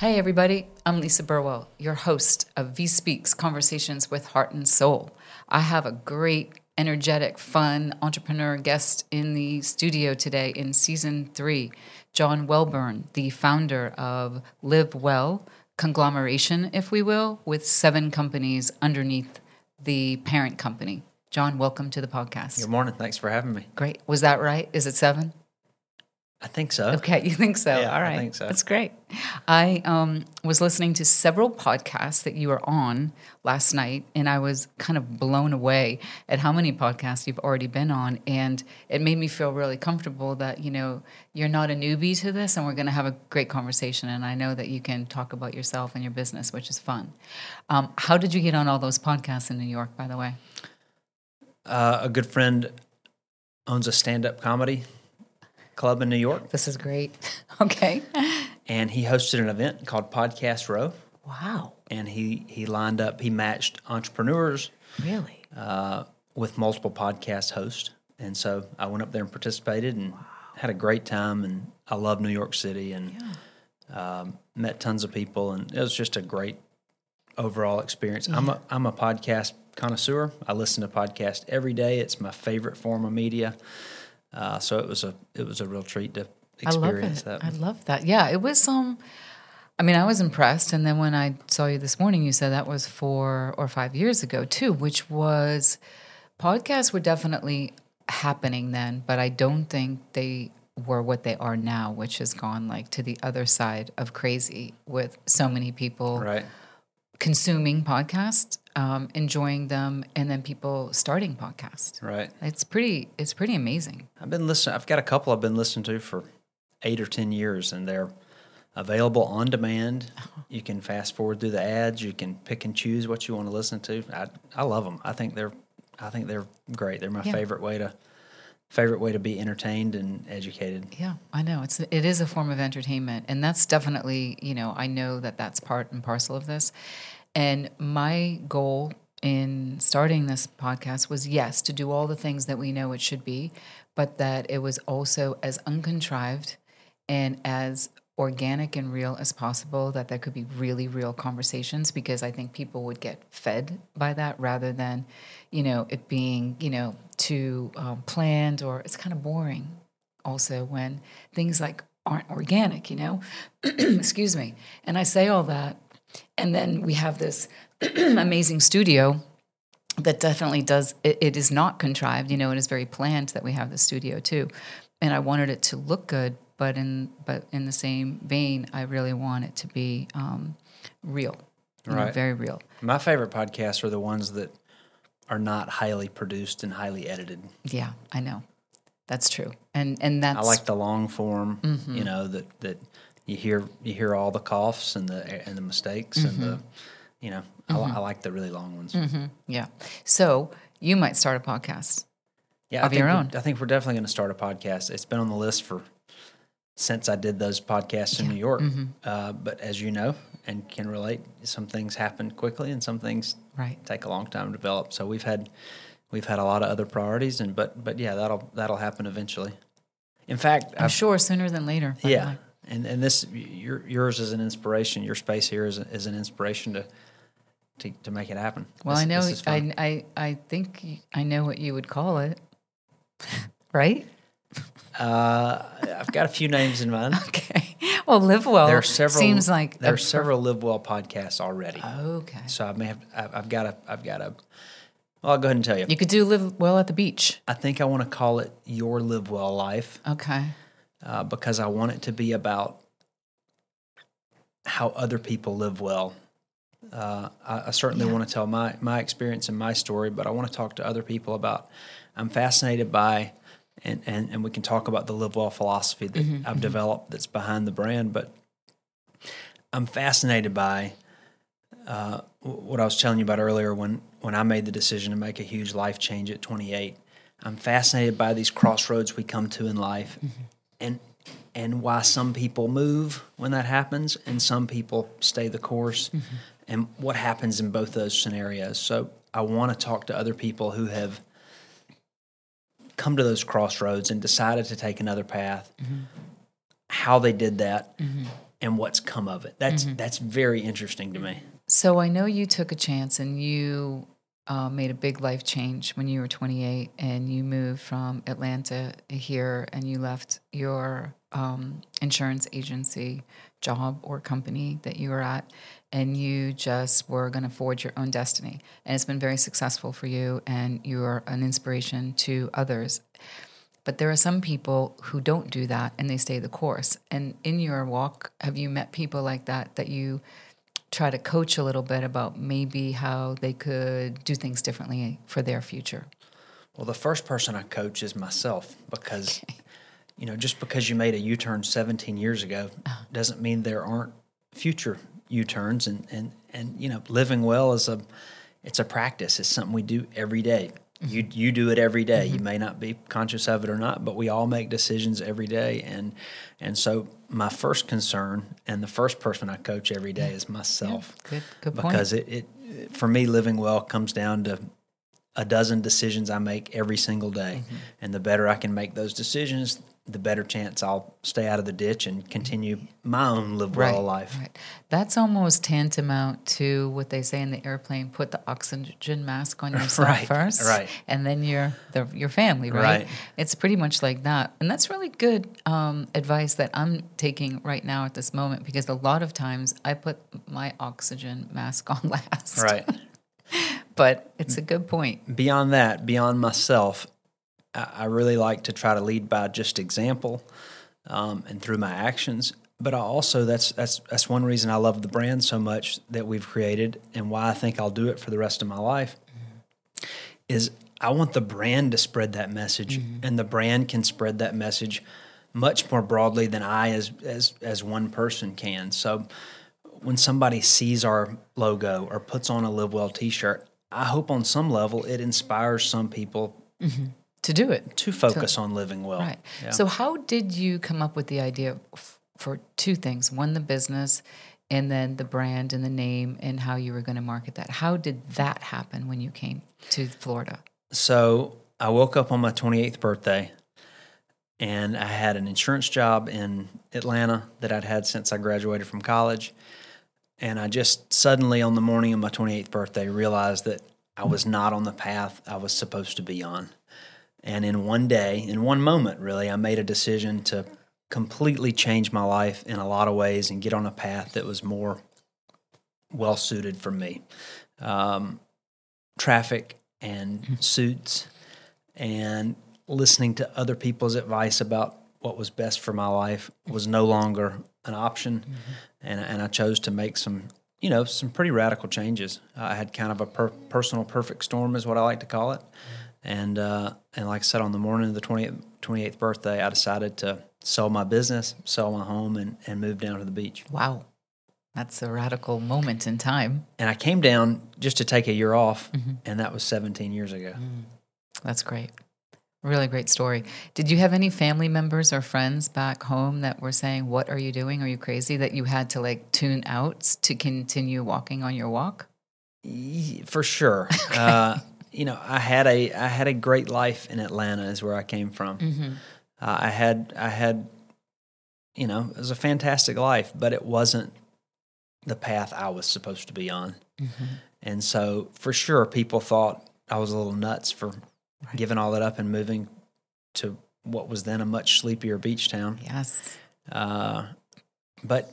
Hey everybody, I'm Lisa Burwell, your host of V Speaks Conversations with Heart and Soul. I have a great, energetic, fun entrepreneur guest in the studio today in season 3, John Welburn, the founder of Live Well conglomeration, if we will, with 7 companies underneath the parent company. John, welcome to the podcast. Good morning. Thanks for having me. Great. Was that right? Is it 7? I think so. Okay, you think so? Yeah, all right. I think so. That's great. I was listening to several podcasts that you were on last night, and I was kind of blown away at how many podcasts you've already been on, and it made me feel really comfortable that, you're not a newbie to this, and we're going to have a great conversation, and I know that you can talk about yourself and your business, which is fun. How did you get on all those podcasts in New York, by the way? A good friend owns a stand-up comedy club in New York. This is great. Okay. And he hosted an event called Podcast Row. Wow. And he matched entrepreneurs Really? with multiple podcast hosts. And so I went up there and participated and had a great time. And I love New York City and met tons of people. And it was just a great overall experience. Yeah. I'm a podcast connoisseur. I listen to podcasts every day. It's my favorite form of media. So it was a real treat to experience that. I love that. Yeah, it was I was impressed, and then when I saw you this morning, you said that was 4 or 5 years ago too, which was podcasts were definitely happening then, but I don't think they were what they are now, which has gone like to the other side of crazy with so many people Right. consuming podcasts, enjoying them, and then people starting podcasts. Right. It's pretty amazing. I've got a couple I've been listening to for 8 or 10 years, and they're available on demand. You can fast forward through the ads. You can pick and choose what you want to listen to. I love them. I think they're great. They're my favorite way to be entertained and educated. Yeah, I know. It is a form of entertainment, and that's definitely, I know that that's part and parcel of this. And my goal in starting this podcast was, yes, to do all the things that we know it should be, but that it was also as uncontrived and as organic and real as possible, that there could be really real conversations, because I think people would get fed by that rather than, it being, too planned, or it's kind of boring also when things like aren't organic, excuse me. And I say all that, and then we have this amazing studio that definitely does, it is not contrived, it is very planned that we have the studio too. And I wanted it to look good, but in the same vein, I really want it to be real, Right. Very real. My favorite podcasts are the ones that are not highly produced and highly edited. Yeah, I know. That's true. And that's... I like the long form, that you hear all the coughs and the mistakes and the, I like the really long ones. Yeah. So you might start a podcast. Yeah, Of your own. I think we're definitely going to start a podcast. It's been on the list since I did those podcasts in New York. But as you know and can relate, some things happen quickly and some things take a long time to develop. So we've had a lot of other priorities, but yeah, that'll happen eventually. In fact, I'm sure sooner than later. Yeah, and this yours is an inspiration. Your space here is an inspiration to make it happen. Well, I know. I think I know what you would call it. Right? I've got a few names in mind. Okay. Well, Live Well there are several, seems like there are several Live Well podcasts already. Okay. So I've got a. Well, I'll go ahead and tell you. You could do Live Well at the beach. I think I want to call it Your Live Well Life. Okay. Because I want it to be about how other people live well. I certainly want to tell my experience and my story, but I want to talk to other people about. I'm fascinated by, and we can talk about the Live Well philosophy that I've developed that's behind the brand, but I'm fascinated by what I was telling you about earlier when I made the decision to make a huge life change at 28. I'm fascinated by these crossroads we come to in life, and why some people move when that happens and some people stay the course, and what happens in both those scenarios. So I want to talk to other people who have come to those crossroads and decided to take another path, how they did that, and what's come of it. That's very interesting to me. So I know you took a chance and you made a big life change when you were 28 and you moved from Atlanta here and you left your insurance agency job or company that you were at and you just were going to forge your own destiny. And it's been very successful for you and you're an inspiration to others. But there are some people who don't do that and they stay the course. And in your walk, have you met people like that you try to coach a little bit about maybe how they could do things differently for their future? Well, the first person I coach is myself because, just because you made a U-turn 17 years ago doesn't mean there aren't future U-turns. And living well it's a practice. It's something we do every day. You do it every day. You may not be conscious of it or not, but we all make decisions every day. And so my first concern and the first person I coach every day is myself. Yeah, good point. Because it for me, living well comes down to a dozen decisions I make every single day. And the better I can make those decisions, the better chance I'll stay out of the ditch and continue my own live well life. Right. That's almost tantamount to what they say in the airplane: put the oxygen mask on yourself first, and then your family. Right. It's pretty much like that, and that's really good advice that I'm taking right now at this moment because a lot of times I put my oxygen mask on last. Right. But it's a good point. Beyond that, beyond myself, I really like to try to lead by just example and through my actions. But I also that's one reason I love the brand so much that we've created and why I think I'll do it for the rest of my life is I want the brand to spread that message, and the brand can spread that message much more broadly than I as one person can. So when somebody sees our logo or puts on a Live Well t-shirt, I hope on some level it inspires some people to do it, to focus on living well. Right. Yeah. So how did you come up with the idea for two things? One, the business, and then the brand and the name and how you were going to market that. How did that happen when you came to Florida? So I woke up on my 28th birthday and I had an insurance job in Atlanta that I'd had since I graduated from college. And I just suddenly on the morning of my 28th birthday realized that I was not on the path I was supposed to be on. And in one day, in one moment really, I made a decision to completely change my life in a lot of ways and get on a path that was more well-suited for me. Traffic and suits and listening to other people's advice about what was best for my life was no longer an option. And I chose to make some pretty radical changes. I had kind of a personal perfect storm is what I like to call it. And like I said, on the morning of the 28th birthday, I decided to sell my business, sell my home, and move down to the beach. Wow. That's a radical moment in time. And I came down just to take a year off, and that was 17 years ago. That's great. Really great story. Did you have any family members or friends back home that were saying, "What are you doing? Are you crazy?" that you had to tune out to continue walking on your walk? For sure. I had a great life in Atlanta is where I came from. I had it was a fantastic life, but it wasn't the path I was supposed to be on. And so for sure, people thought I was a little nuts for giving all that up and moving to what was then a much sleepier beach town. Yes. But,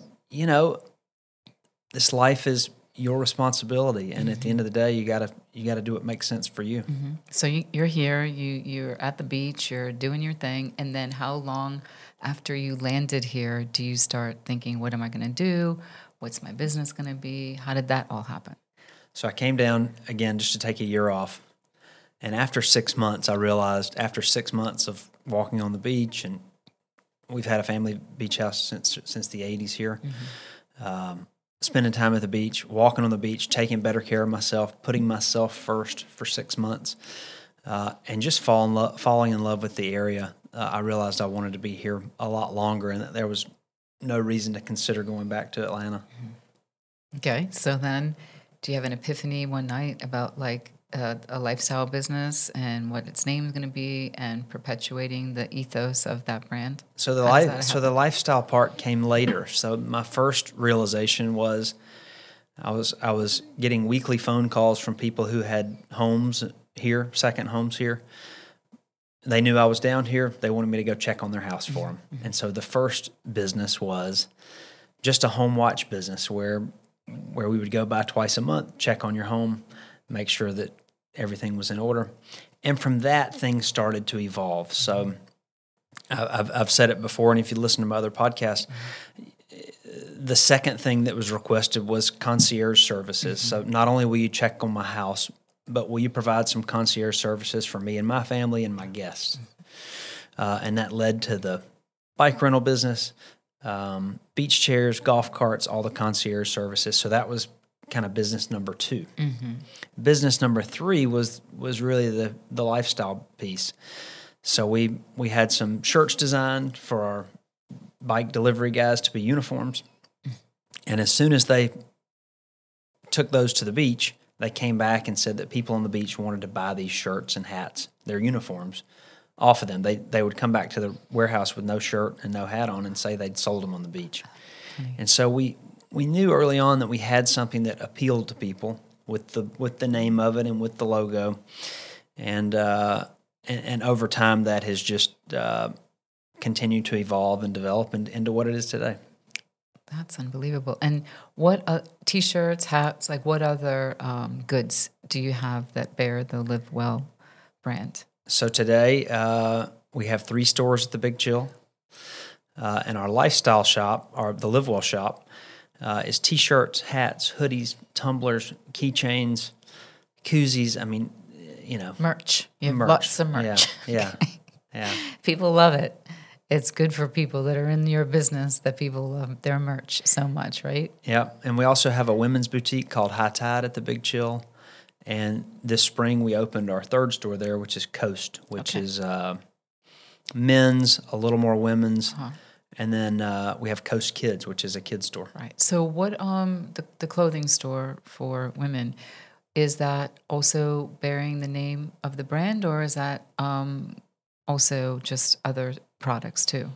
this life is your responsibility. And at the end of the day, you gotta do what makes sense for you. So you're here, you're at the beach, you're doing your thing. And then how long after you landed here do you start thinking, what am I going to do? What's my business going to be? How did that all happen? So I came down again just to take a year off. And after 6 months, I realized after 6 months of walking on the beach, and we've had a family beach house since the 80s here, spending time at the beach, walking on the beach, taking better care of myself, putting myself first for 6 months, and just falling in love with the area. I realized I wanted to be here a lot longer and that there was no reason to consider going back to Atlanta. Okay, so then do you have an epiphany one night about a lifestyle business and what its name is going to be, and perpetuating the ethos of that brand? So the lifestyle part came later. So my first realization was I was getting weekly phone calls from people who had homes here, second homes here. They knew I was down here. They wanted me to go check on their house for them. And so the first business was just a home watch business where we would go by twice a month, check on your home, make sure that everything was in order. And from that, things started to evolve. So I've said it before, and if you listen to my other podcasts, the second thing that was requested was concierge services. So not only will you check on my house, but will you provide some concierge services for me and my family and my guests? And that led to the bike rental business, beach chairs, golf carts, all the concierge services. So that was kind of business number 2. Business number 3 was really the lifestyle piece. So we had some shirts designed for our bike delivery guys to be uniforms. And as soon as they took those to the beach, they came back and said that people on the beach wanted to buy these shirts and hats, their uniforms, off of them. They would come back to the warehouse with no shirt and no hat on and say they'd sold them on the beach. And so we knew early on that we had something that appealed to people with the name of it and with the logo. And over time that has just continued to evolve and develop into what it is today. That's unbelievable. And what T-shirts, hats, like what other goods do you have that bear the Live Well brand? So today we have 3 stores at the Big Chill, and our lifestyle shop, the Live Well shop, is T-shirts, hats, hoodies, tumblers, keychains, koozies. I mean, merch. You have merch. lots of merch. Yeah. People love it. It's good for people that are in your business that people love their merch so much, right? Yeah, and we also have a women's boutique called High Tide at the Big Chill. And this spring we opened our 3rd store there, which is Coast, which is men's, a little more women's. And then we have Coast Kids, which is a kids store. Right. So what the clothing store for women, is that also bearing the name of the brand, or is that also just other products too?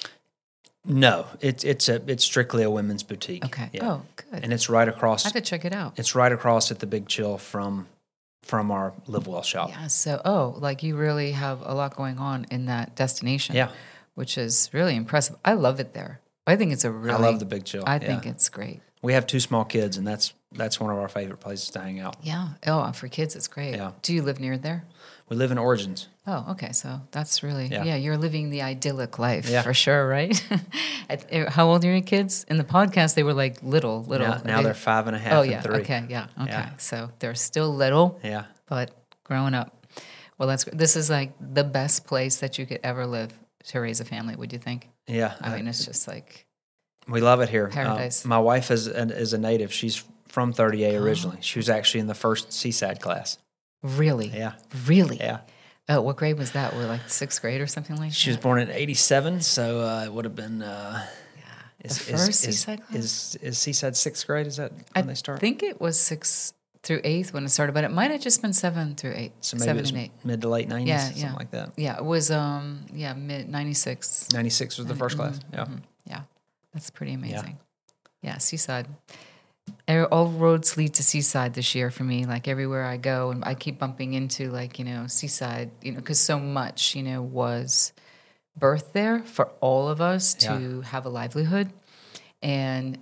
No, it's strictly a women's boutique. Okay. Yeah. Oh, good. And it's right across. I have to check it out. It's right across at the Big Chill from our Live Well shop. Yeah. So, like you really have a lot going on in that destination. Yeah. Which is really impressive. I love it there. I think it's I love the Big Chill. I think it's great. We have 2 small kids, and that's one of our favorite places to hang out. Yeah. Oh, for kids, it's great. Yeah. Do you live near there? We live in Origins. Oh, okay. So that's really, Yeah. you're living the idyllic life Yeah. for sure, right? How old are your kids? In the podcast, they were like little. Now they're 5 and a half Oh, and yeah. 3. Okay. Yeah. Okay. Yeah. So they're still little, Yeah. but growing up. Well, this is like the best place that you could ever live to raise a family, would you think? Yeah. I mean, it's just like we love it here. paradise. My wife is a native. She's from 30A originally. She was actually in the first Seaside class. Really? Yeah. Really? Yeah. Oh, what grade was that? Were like 6th grade or something like that? She was born in '87, so it would have been. Is first Seaside class? Is Seaside 6th grade? Is that when they start? I think it was 6th through 8th when it started, but it might have just been 7 through 8. So maybe 7 it was and 8. mid to late '90s, Yeah, something yeah. like that. Yeah, it was mid 96. '96 was the first class. Yeah. Yeah, that's pretty amazing. Yeah, Seaside. All roads lead to Seaside this year for me. Like everywhere I go, and I keep bumping into like Seaside. Because so much was birthed there for all of us to have a livelihood, and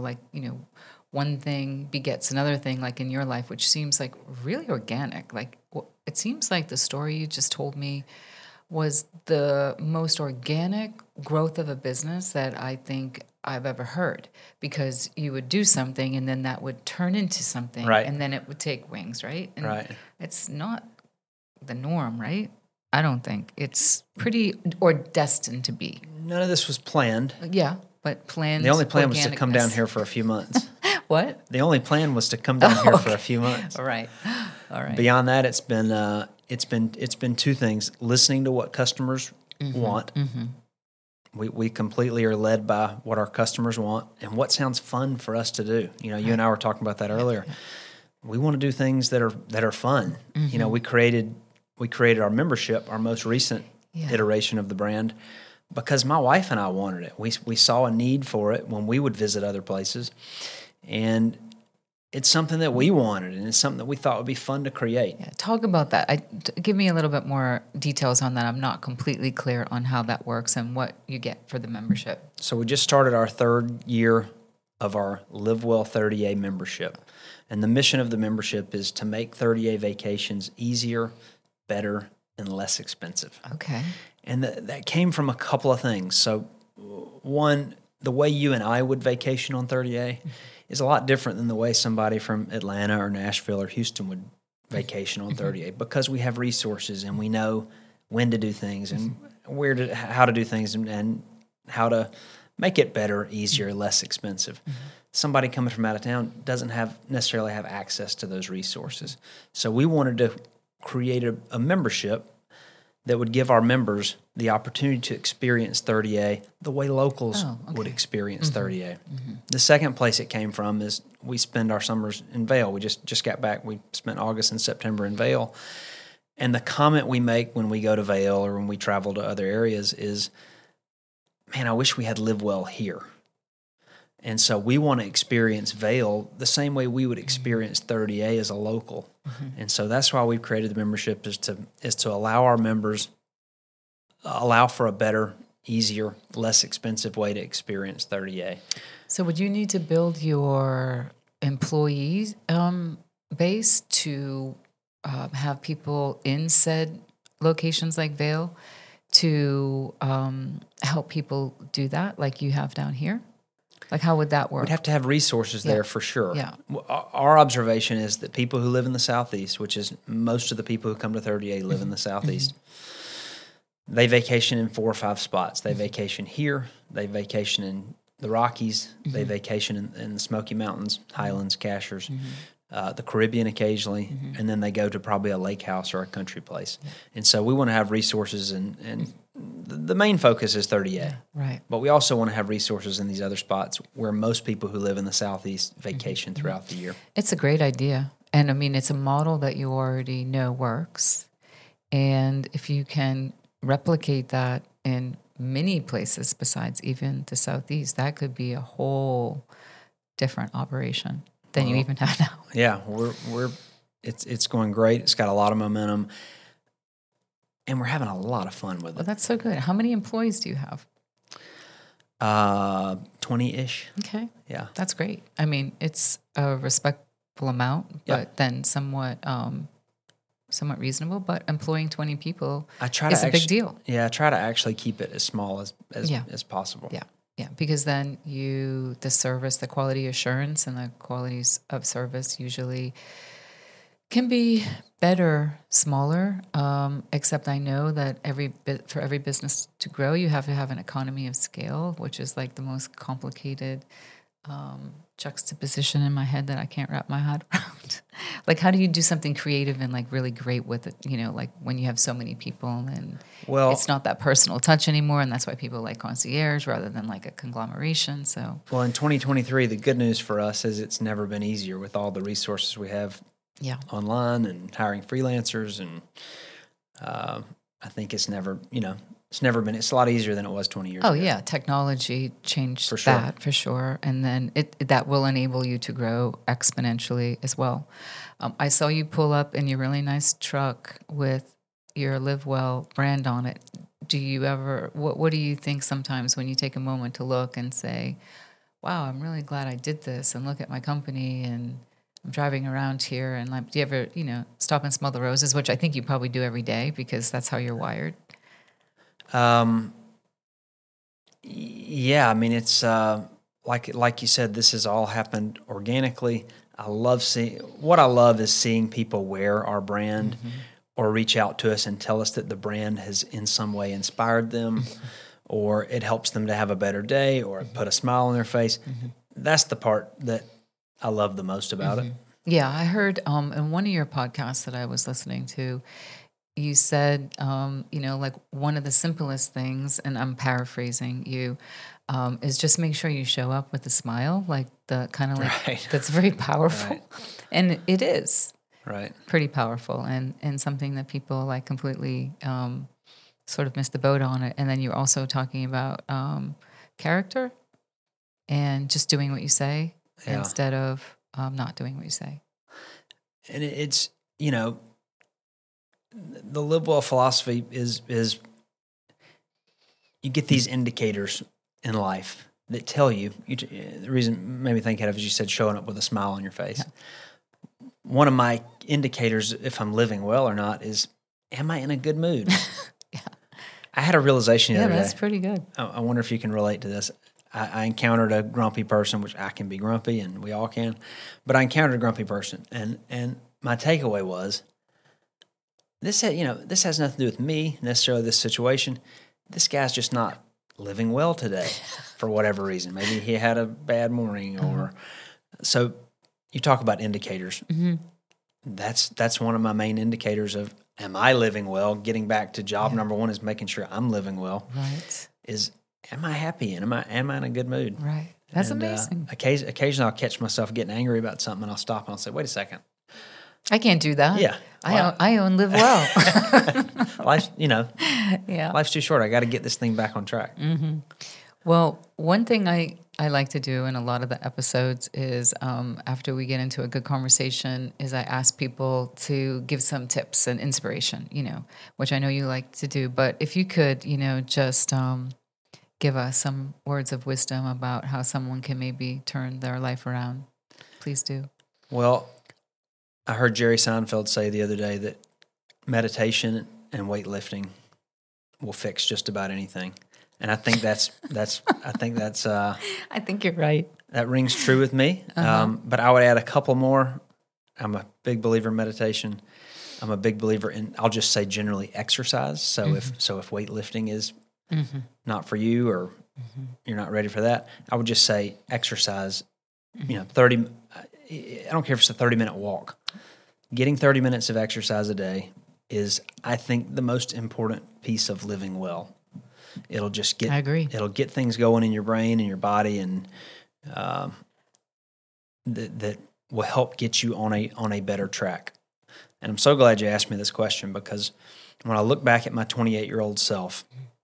one thing begets another thing. Like in your life, which seems like really organic. Like it seems like the story you just told me was the most organic growth of a business that I think I've ever heard, because you would do something and then that would turn into something, Right. and then it would take wings, right? And Right. it's not the norm, right? I don't think. It's pretty or destined to be. None of this was planned. Yeah, but planned. The only plan was to come down organicness. here for a few months. What? The only plan was to come down here for a few months. All right. All right. Beyond that, it's been 2 things: listening to what customers want. We completely are led by what our customers want and what sounds fun for us to do. You and I were talking about that earlier. we want to do things that are fun. You know, we created our membership, our most recent iteration of the brand, because my wife and I wanted it. We saw a need for it when we would visit other places, and it's something that we wanted, and it's something that we thought would be fun to create. Yeah, talk about that. Give me a little bit more details on that. I'm not completely clear on how that works and what you get for the membership. So we just started our third year of our Live Well 30A membership. And the mission of the membership is to make 30A vacations easier, better, and less expensive. Okay. And that came from a couple of things. So one, the way you and I would vacation on 30A is a lot different than the way somebody from Atlanta or Nashville or Houston would vacation on 30A, because we have resources and we know when to do things and how to do things and how to make it better, easier, less expensive. Somebody coming from out of town doesn't necessarily have access to those resources. So we wanted to create a membership that would give our members the opportunity to experience 30A the way locals would experience 30A. The second place it came from is we spend our summers in Vail. We just got back. We spent August and September in Vail. And the comment we make when we go to Vail or when we travel to other areas is, man, I wish we had Live Well here. And so we want to experience Vail the same way we would experience 30A as a local. And so that's why we've created the membership, is to allow our members, allow for a better, easier, less expensive way to experience 30A. So would you need to build your employee base to have people in said locations like Vail to help people do that like you have down here? Like, how would that work? We'd have to have resources there for sure. Yeah. Our observation is that people who live in the Southeast, which is most of the people who come to 30A live in the Southeast, they vacation in 4 or 5 spots. They vacation here. They vacation in the Rockies. They vacation in the Smoky Mountains, Highlands, Cashers, the Caribbean occasionally, and then they go to probably a lake house or a country place. And so we want to have resources, and the main focus is 30A. Right. But we also want to have resources in these other spots where most people who live in the Southeast vacation throughout the year. It's a great idea. And I mean, it's a model that you already know works. And if you can replicate that in many places besides even the Southeast, that could be a whole different operation than you even have now. Yeah, it's going great. It's got a lot of momentum, and we're having a lot of fun with it. Well, that's so good. How many employees do you have? 20-ish. Okay. Yeah. That's great. I mean, it's a respectful amount, but then somewhat reasonable. But employing 20 people is a big deal. Yeah, I try to actually keep it as small as possible. Yeah. Yeah, because then the service, the quality assurance and the qualities of service usually can be better, smaller, except I know that for every business to grow, you have to have an economy of scale, which is like the most complicated juxtaposition in my head that I can't wrap my head around. Like, how do you do something creative and like really great with it? You know, like when you have so many people and it's not that personal touch anymore, and that's why people like concierge rather than like a conglomeration. So, well, in 2023, the good news for us is it's never been easier with all the resources we have online and hiring freelancers, and I think it's never been. It's a lot easier than it was 20 years ago. Oh yeah, technology changed that for sure, and then that will enable you to grow exponentially as well. I saw you pull up in your really nice truck with your Live Well brand on it. Do you ever? What do you think sometimes when you take a moment to look and say, "Wow, I'm really glad I did this," and look at my company and I'm driving around here, and like, do you ever, stop and smell the roses, which I think you probably do every day because that's how you're wired? Yeah, I mean, it's like you said, this has all happened organically. What I love is seeing people wear our brand or reach out to us and tell us that the brand has in some way inspired them or it helps them to have a better day or put a smile on their face. That's the part that I love the most about it. Yeah, I heard in one of your podcasts that I was listening to, you said, like one of the simplest things, and I'm paraphrasing you, is just make sure you show up with a smile, like the kind of like Right. that's very powerful, Right. and it is Right. pretty powerful, and something that people like completely sort of miss the boat on it. And then you're also talking about character and just doing what you say Yeah. instead of not doing what you say. And it's, the live well philosophy is you get these indicators in life that tell you, the reason made me think of, as you said, showing up with a smile on your face. Yeah. One of my indicators if I'm living well or not is, am I in a good mood? Yeah. I had a realization the other day. Yeah, that's pretty good. I wonder if you can relate to this. I encountered a grumpy person, which I can be grumpy, and we all can. But I encountered a grumpy person, and my takeaway was, this has nothing to do with me necessarily. This situation, this guy's just not living well today for whatever reason. Maybe he had a bad morning, or so. You talk about indicators. Mm-hmm. That's one of my main indicators of, am I living well? Getting back to job number one is making sure I'm living well. Right. Is, am I happy and am I in a good mood? Right. That's amazing. Occasionally I'll catch myself getting angry about something, and I'll stop and I'll say, wait a second. I can't do that. Yeah. I own live well. Life's, Yeah. life's too short. I got to get this thing back on track. Mm-hmm. Well, one thing I like to do in a lot of the episodes is after we get into a good conversation is I ask people to give some tips and inspiration, which I know you like to do. But if you could, just give us some words of wisdom about how someone can maybe turn their life around, please do. Well, I heard Jerry Seinfeld say the other day that meditation and weightlifting will fix just about anything. And I think I think you're right. That rings true with me. But I would add a couple more. I'm a big believer in meditation. I'm a big believer in, I'll just say generally, exercise. So if weightlifting is not for you, or you're not ready for that, I would just say exercise. 30. I don't care if it's a 30-minute walk. Getting 30 minutes of exercise a day is, I think, the most important piece of living well. It'll just get. I agree. It'll get things going in your brain and your body, and that will help get you on a better track. And I'm so glad you asked me this question, because when I look back at my 28-year-old self,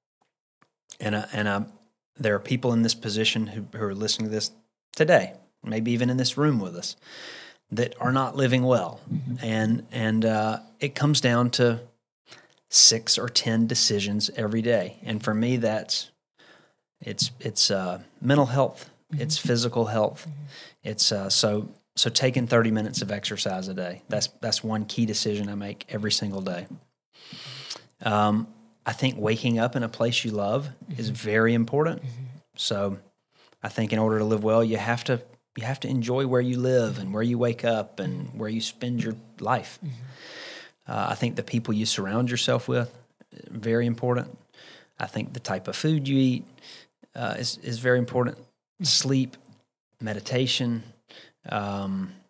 and there are people in this position who are listening to this today, maybe even in this room with us, that are not living well, and it comes down to 6 or 10 decisions every day. And for me, it's mental health, it's physical health, it's so taking 30 minutes of exercise a day. That's one key decision I make every single day. I think waking up in a place you love is very important. So I think in order to live well, you have to enjoy where you live and where you wake up and where you spend your life. I think the people you surround yourself with, very important. I think the type of food you eat is very important. Sleep, meditation. I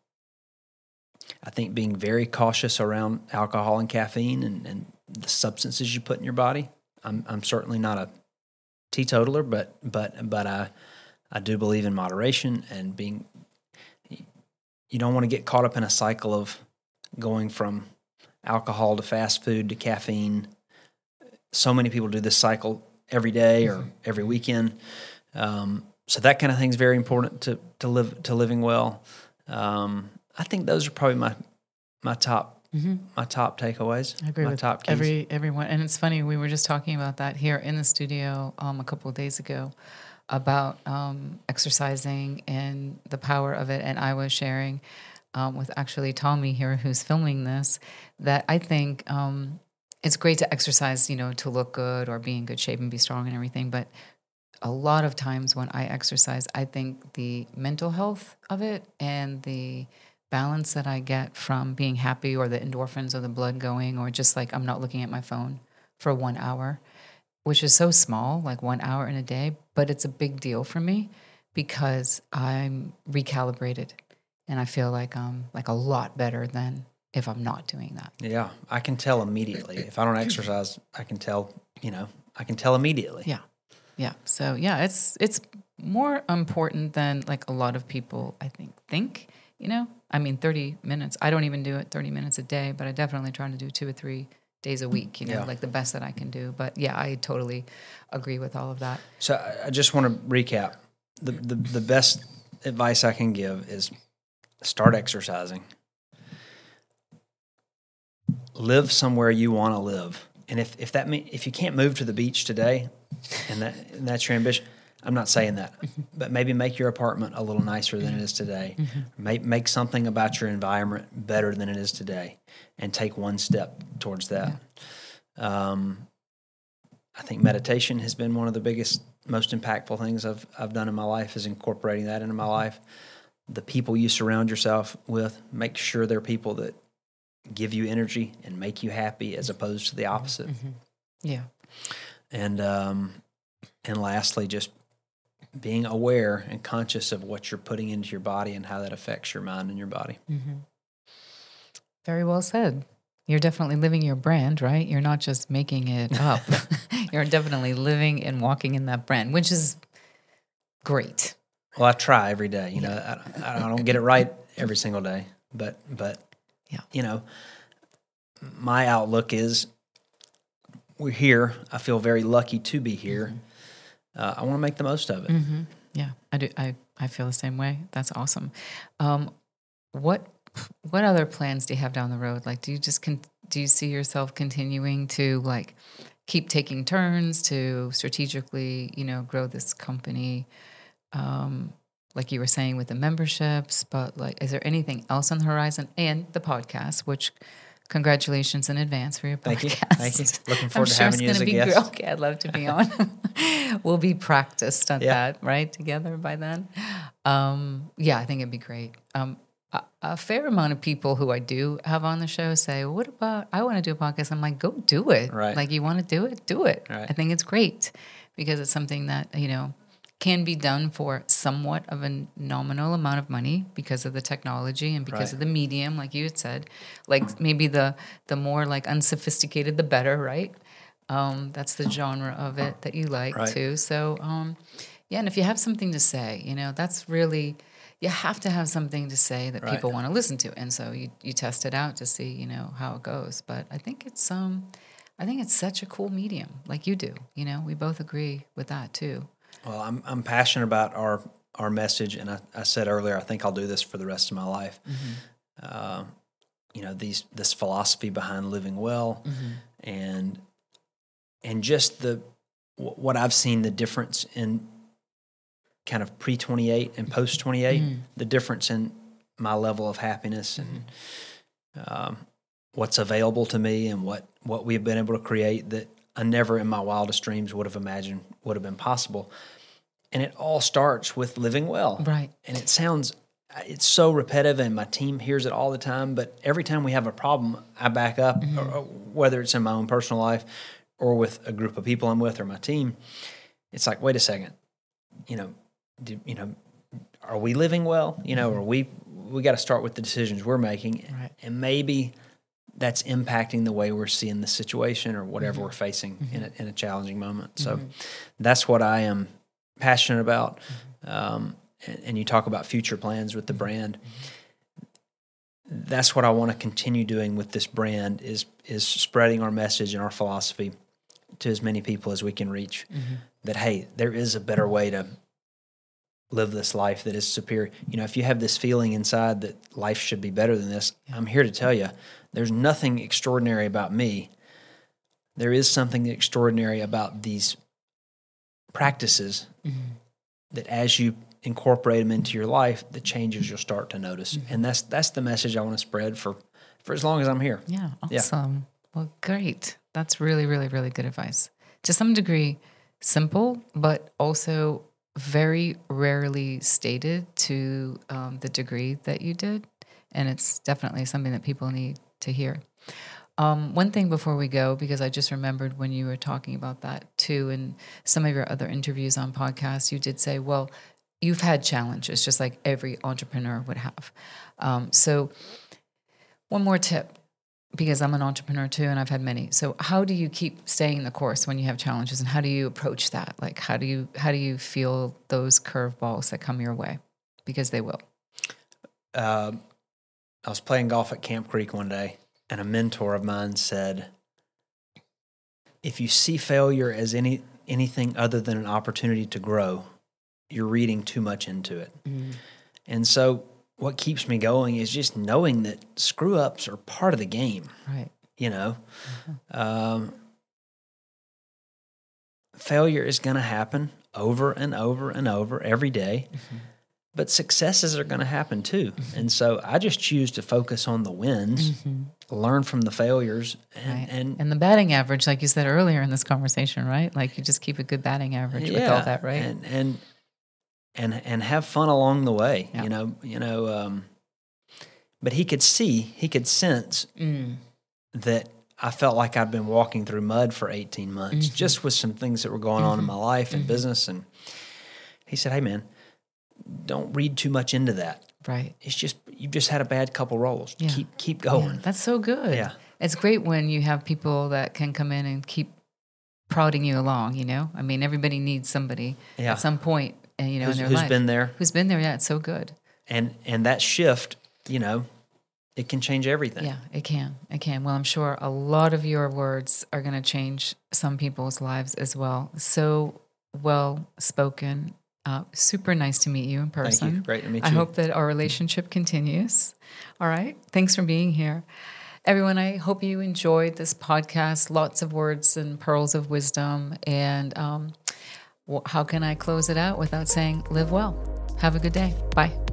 think being very cautious around alcohol and caffeine and the substances you put in your body. I'm certainly not a teetotaler, but I do believe in moderation and being. You don't want to get caught up in a cycle of going from alcohol to fast food to caffeine. So many people do this cycle every day or every weekend. So that kind of thing is very important to living well. I think those are probably my top takeaways. I agree with top keys. everyone. And it's funny, we were just talking about that here in the studio a couple of days ago about exercising and the power of it. And I was sharing with actually Tommy here, who's filming this, that I think it's great to exercise, to look good or be in good shape and be strong and everything. But a lot of times when I exercise, I think the mental health of it and the balance that I get from being happy, or the endorphins or the blood going, or just like I'm not looking at my phone for 1 hour, which is so small, like 1 hour in a day, but it's a big deal for me because I'm recalibrated and I feel like I'm like a lot better than if I'm not doing that. Yeah, I can tell immediately. If I don't exercise, I can tell, I can tell immediately. Yeah. Yeah. So yeah, it's more important than like a lot of people I think, I mean 30 minutes. I don't even do it 30 minutes a day, but I definitely try to do 2 or 3 days a week, Yeah. like the best that I can do. But yeah, I totally agree with all of that. So I just want to recap. The best advice I can give is start exercising. Live somewhere you want to live. And if you can't move to the beach today and that's your ambition, I'm not saying that, but maybe make your apartment a little nicer than it is today. Make something about your environment better than it is today, and take one step towards that. Yeah. I think meditation has been one of the biggest, most impactful things I've done in my life, is incorporating that into my life. The people you surround yourself with, make sure they're people that give you energy and make you happy, as opposed to the opposite. Yeah. And lastly, just being aware and conscious of what you're putting into your body and how that affects your mind and your body. Very well said. You're definitely living your brand, right? You're not just making it up. You're definitely living and walking in that brand, which is great. Well, I try every day. I don't get it right every single day, but yeah. My outlook is, we're here. I feel very lucky to be here. I want to make the most of it. Yeah, I do. I feel the same way. That's awesome. What other plans do you have down the road? Like, do you see yourself continuing to like keep taking turns to strategically, grow this company? Like you were saying with the memberships, but like, is there anything else on the horizon? And the podcast, which congratulations in advance for your podcast. Thank you. Looking forward to having you as a guest. Okay, I'd love to be on. We'll be practiced on that, right, together by then. Yeah, I think it'd be great. A fair amount of people who I do have on the show say, well, what about, I want to do a podcast. I'm like, go do it. Right. Like, you want to do it? Do it. Right. I think it's great because it's something that, can be done for somewhat of a nominal amount of money because of the technology and because of the medium, like you had said. Like, maybe the more like unsophisticated, the better, right? That's the genre of it that you like too. So, yeah, and if you have something to say, that's really, you have to have something to say that people want to listen to. And so you test it out to see, how it goes. But I think it's such a cool medium, like you do. We both agree with that too. Well, I'm passionate about our message, and I said earlier, I think I'll do this for the rest of my life. This philosophy behind living well, and just what I've seen, the difference in kind of pre-28 and post-28, the difference in my level of happiness and what's available to me, and what we've been able to create that I never in my wildest dreams would have imagined would have been possible. And it all starts with living well. Right. And it's so repetitive, and my team hears it all the time, but every time we have a problem, I back up, or whether it's in my own personal life or with a group of people I'm with or my team. It's like, wait a second, are we living well? Or we got to start with the decisions we're making, and maybe that's impacting the way we're seeing the situation or whatever we're facing in a challenging moment. So that's what I am passionate about. And you talk about future plans with the brand. That's what I want to continue doing with this brand, is spreading our message and our philosophy to as many people as we can reach. That, hey, there is a better way to live this life that is superior. If you have this feeling inside that life should be better than this, I'm here to tell you, there's nothing extraordinary about me. There is something extraordinary about these practices that, as you incorporate them into your life, the changes you'll start to notice. And that's the message I want to spread for as long as I'm here. Yeah, awesome. Well, great. That's really, really, really good advice. To some degree, simple, but also very rarely stated to the degree that you did. And it's definitely something that people need to hear. One thing before we go, because I just remembered when you were talking about that too, in some of your other interviews on podcasts, you did say, well, you've had challenges just like every entrepreneur would have. So One more tip, because I'm an entrepreneur too, and I've had many. So how do you keep staying the course when you have challenges, and how do you approach that? Like, how do you feel those curveballs that come your way? Because they will. I was playing golf at Camp Creek one day, and a mentor of mine said, if you see failure as anything other than an opportunity to grow, you're reading too much into it. And so what keeps me going is just knowing that screw-ups are part of the game. Right. You know, failure is going to happen over and over and over every day, but successes are going to happen too. And so I just choose to focus on the wins, learn from the failures, and the batting average, like you said earlier in this conversation, right? Like you just keep a good batting average with all that, right? And have fun along the way. Yeah. But he could sense that I felt like I'd been walking through mud for 18 months, just with some things that were going on in my life and business. And he said, hey man, don't read too much into that. Right. It's just, you've just had a bad couple rolls. Yeah. Keep going. Yeah, that's so good. Yeah. It's great when you have people that can come in and keep prodding you along, you know? I mean, everybody needs somebody at some point, in their life. Who's been there. Who's been there, yeah, it's so good. And that shift, it can change everything. Yeah, it can. Well, I'm sure a lot of your words are going to change some people's lives as well. So well spoken. Super nice to meet you in person. Thank you. Great to meet you. I hope that our relationship continues. All right. Thanks for being here. Everyone, I hope you enjoyed this podcast. Lots of words and pearls of wisdom. And how can I close it out without saying live well? Have a good day. Bye.